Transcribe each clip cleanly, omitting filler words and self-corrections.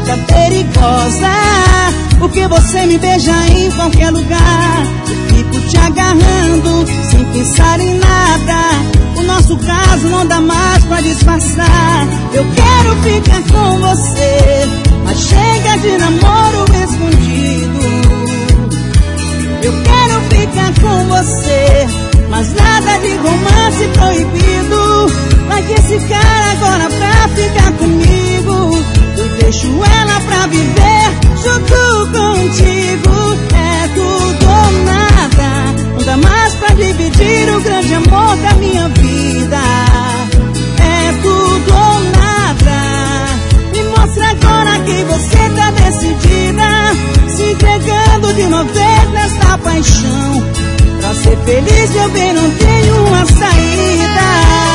tá perigosa, porque você me beija em qualquer lugar. Fico te agarrando sem pensar em nada. O nosso caso não dá mais pra disfarçar. Eu quero ficar com você, mas chega de namoro escondido. Eu quero ficar com você, mas nada de romance proibido. Largue esse cara agora pra ficar comigo. Eu deixo ela pra viver junto contigo. É tudo ou nada, não dá mais pra dividir o grande amor da minha vida. É tudo ou nada. Me mostra agora que você tá decidida, se entregando de uma vez nessa paixão. Pra ser feliz, meu bem, não tenho uma saída.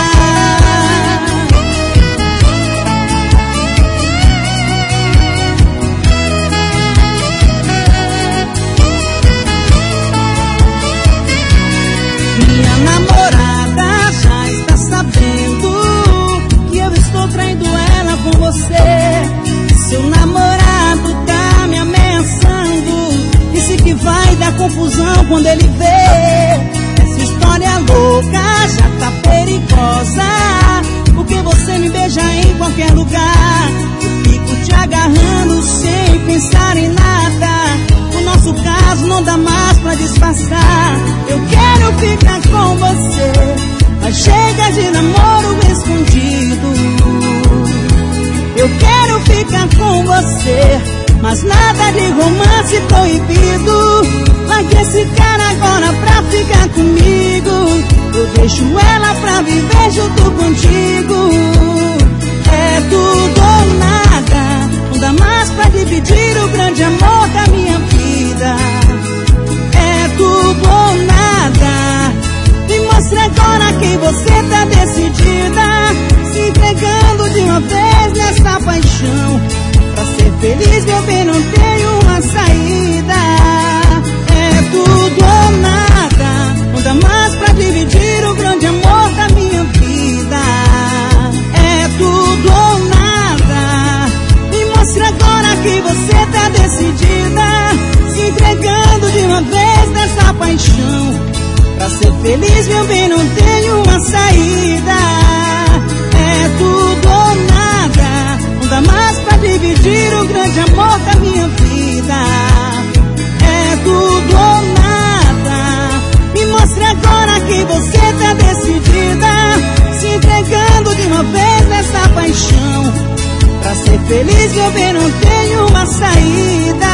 Minha namorada já está sabendo que eu estou traindo ela com você. Seu namorado tá me ameaçando, disse que vai dar confusão quando ele vê. Essa história louca já tá perigosa, porque você me beija em qualquer lugar. Eu fico te agarrando sem pensar em nada. O nosso caso não dá mais pra disfarçar. Eu quero ficar com você, mas chega de namoro escondido. Eu quero ficar com você, mas nada de romance proibido. Largue esse cara agora pra ficar comigo. Eu deixo ela pra viver junto contigo. É tudo ou nada, não dá mais pra dividir o grande amor da minha vida. É tudo ou nada. Me mostra agora que você tá decidida, se entregando de uma vez nessa paixão. Pra ser feliz, meu bem, não tenho uma saída. É tudo ou nada, não dá mais pra dividir o grande amor da minha vida. É tudo ou nada. Me mostra agora que você tá decidida, se entregando de uma vez nessa paixão. Pra ser feliz, meu bem, não tenho uma saída. É tudo ou nada, não dá mais pra dividir o grande amor da minha vida. É tudo ou nada. Me mostre agora que você tá decidida, se entregando de uma vez nessa paixão. Pra ser feliz, meu bem, não tenho uma saída.